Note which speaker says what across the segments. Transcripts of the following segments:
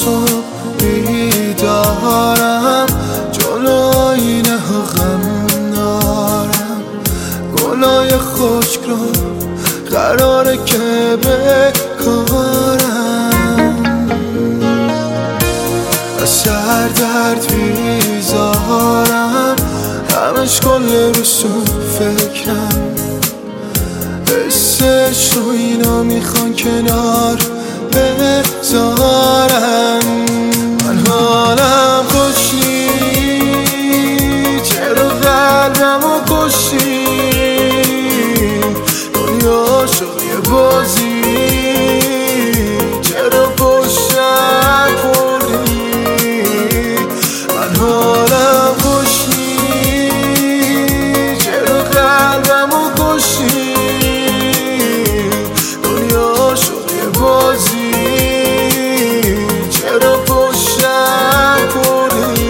Speaker 1: صبح بیدارم، جلو آینه ها غم دارم. گلای خشک رو قراره که بکارم، از سر درد بیزارم، همش کل روز تو فکرم. حسش رو اینا میخوان کنار بذارن. من حالم خوش نیست، چرا قلبمو کشی؟ دنیا شد یه بازی، چرا پشتم خوردی؟ من حالم خوش نیست، چرا قلبمو کشی؟ دنیا شد یه بازی، چرا پشتم خوردی؟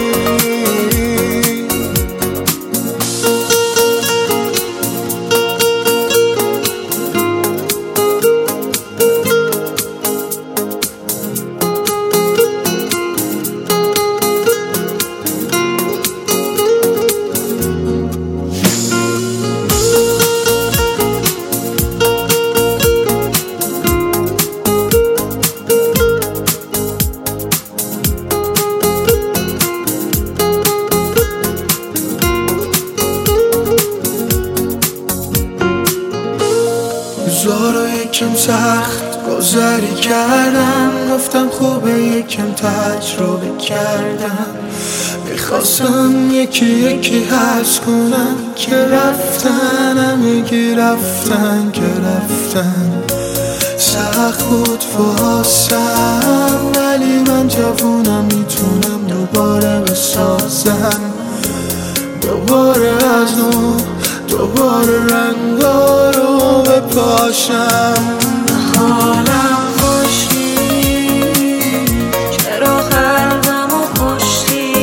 Speaker 1: روزا یکم سخت گذری کردم، گفتم خوبه یکم تجربه کردم. میخواستم یکی یکی حس کنم که رفتن، همگی رفتن که رفتن. سخت بود واسم ولی من جوونم، میتونم دوباره بسازم، دوباره از نو، دوباره رنگا رو بپاشم.
Speaker 2: حالم خوش نیست، چرا قلبمو کشتی؟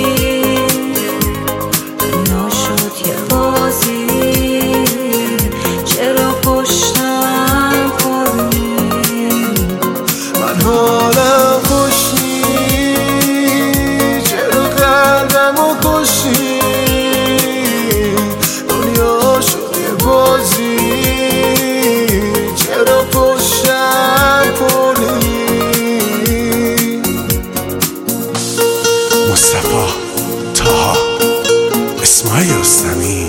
Speaker 2: دنیا شد یه بازی، چرا پشتم خوردی؟
Speaker 1: من حالم خوش نیست، چرا قلبمو کشتی؟ دنیا شد یه بازی، چرا پشتم خوردی؟
Speaker 3: مصطفی طه، اسماعیل رستمی.